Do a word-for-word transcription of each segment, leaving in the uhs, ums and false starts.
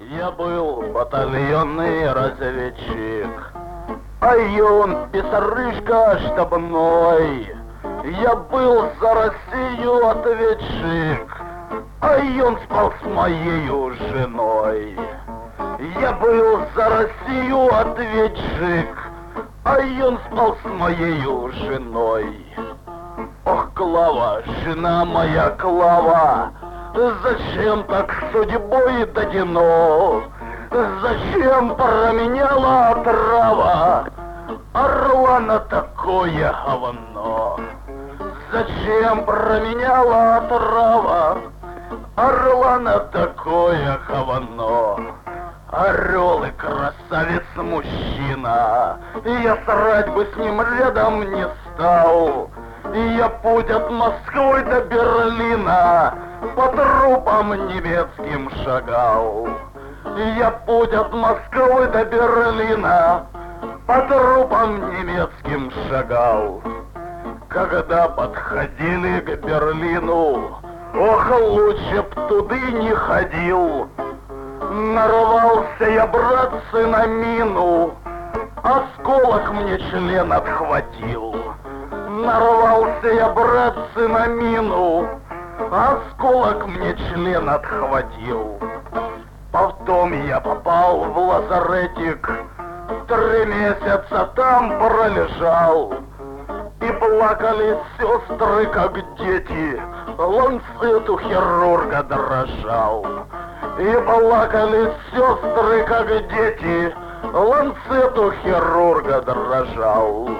Я был батальонный разведчик, а он писарышка штабной. Я был за Россию ответчик, а он спал с моею женой. Я был за Россию ответчик, а он спал с моею женой. Ох, Клава, жена моя Клава, зачем так судьбой дадено? Зачем променяла трава орла на такое говно? Зачем променяла трава орла на такое говно? Орел и красавец мужчина, и я срать бы с ним рядом не стал. И я путь от Москвы до Берлина по трупам немецким шагал. И я путь от Москвы до Берлина по трупам немецким шагал. Когда подходили к Берлину, ох, лучше б туды не ходил. Нарвался я, братцы, на мину, осколок мне член отхватил. Нарвался я, братцы, на мину, осколок мне член отхватил. Потом я попал в лазаретик, три месяца там пролежал. И плакали сестры, как дети, ланцет у хирурга дрожал. И плакали сестры, как дети, ланцет у хирурга дрожал.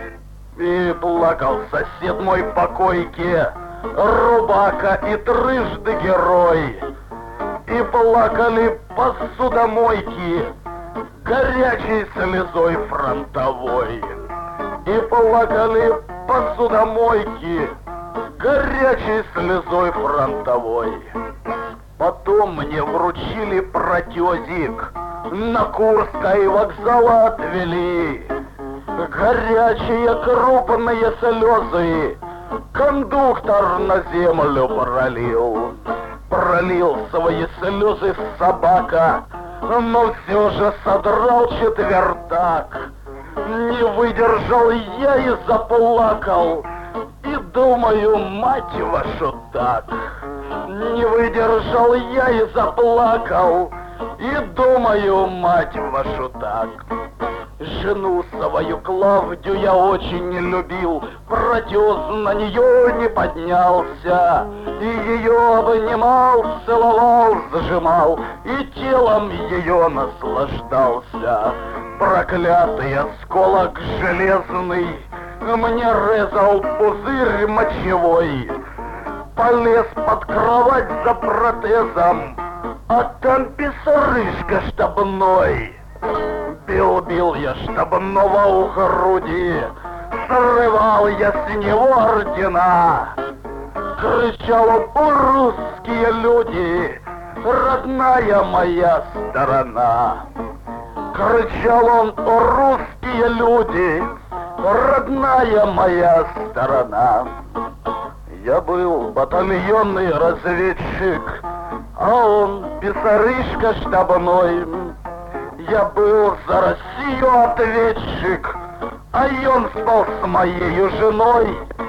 И плакал сосед мой по койке, рубака и трижды герой. И плакали посудомойки, горячей слезой фронтовой. И плакали посудомойки, горячей слезой фронтовой. Потом мне вручили протезик, на Курской вокзал отвели. Горячие крупные слезы кондуктор на землю пролил. Пролил свои слезы собака, но все же содрал четвертак. Не выдержал я и заплакал, и думаю, мать вашу так. Не выдержал я и заплакал, и думаю, мать вашу так. Жену свою Клавдию я очень любил, протез на нее не поднялся. И ее обнимал, целовал, зажимал, и телом ее наслаждался. Проклятый осколок железный мне резал пузырь мочевой. Полез под кровать за протезом, а там писарышка штабной. Бил-бил я штабного у груди, срывал я с него ордена. Кричал он: о, русские люди, родная моя сторона. Кричал он: о, русские люди, родная моя сторона. Я был батальонный разведчик, а он писарышка штабной. Я был за Россию ответчик, а он спал с моею женой.